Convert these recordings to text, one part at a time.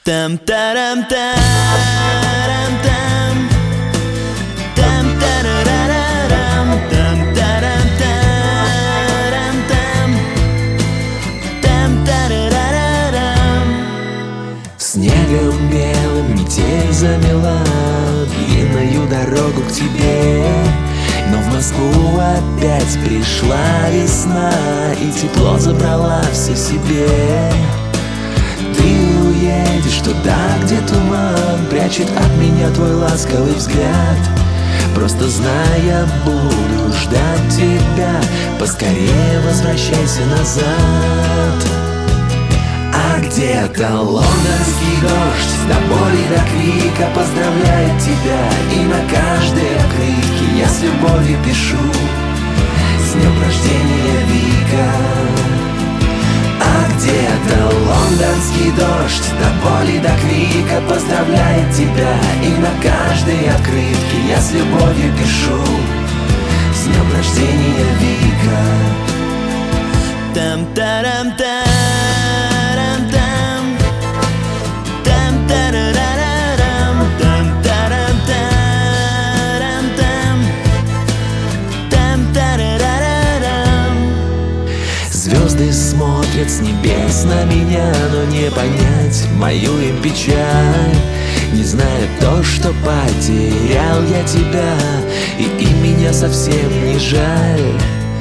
Там-тарам-тарам-там, там-тарарарам, там-тарам-тарам-там, там-тарарарам. Снегом белым метель замела длинную дорогу к тебе. Но в Москву опять пришла весна, и тепло забрала все себе. Ты уедешь туда, где туман прячет от меня твой ласковый взгляд. Просто знай, я буду ждать тебя, поскорее возвращайся назад. А где-то лондонский дождь до боли, до крика поздравляет тебя. И на каждой открытке я с любовью пишу: с днем рождения, Вика. А где-то лондонский дождь до боли, до крика поздравляет тебя. И на каждой открытке я с любовью пишу: с днем рождения, Вика. Там-тарам-тарам, там-тарарарам, там-тарам-тарам, там-тарарарам. Звезды смотрят с небес на меня, но не понять мою им печаль. Не зная то, что потерял я тебя, и им меня совсем не жаль.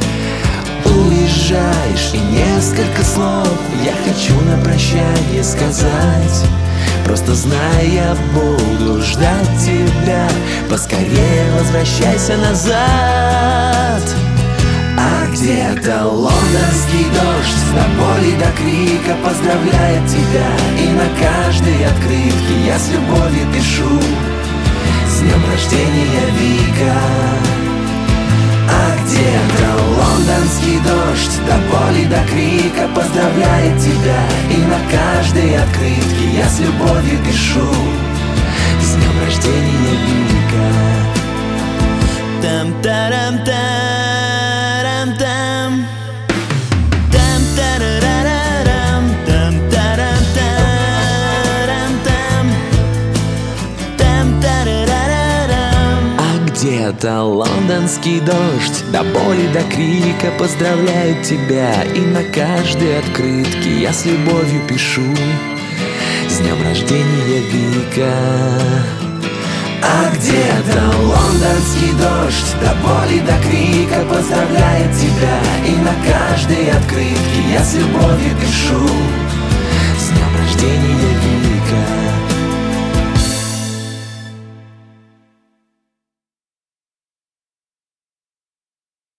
Уезжаешь, и несколько слов я хочу на прощание сказать. Просто знай, я буду ждать тебя, поскорее возвращайся назад. А где-то лондонский дождь до боли, до крика поздравляет тебя. И на каждой открытке я с любовью пишу: с днем рождения, Вика. А где-то лондонский дождь до боли, до крика поздравляет тебя. И на каждой открытке я с любовью пишу: с днем рождения, Вика. Там-тарам-тарам-там, там-тарарарам, там-тарам-тарам-там, там-тарарарам. А где-то лондонский дождь до боли, до крика поздравляет тебя. И на каждой открытке я с любовью пишу: с днем рождения, Вика. А где-то лондонский дождь до боли, до крика поздравляет тебя. И на каждой открытке я с любовью пишу: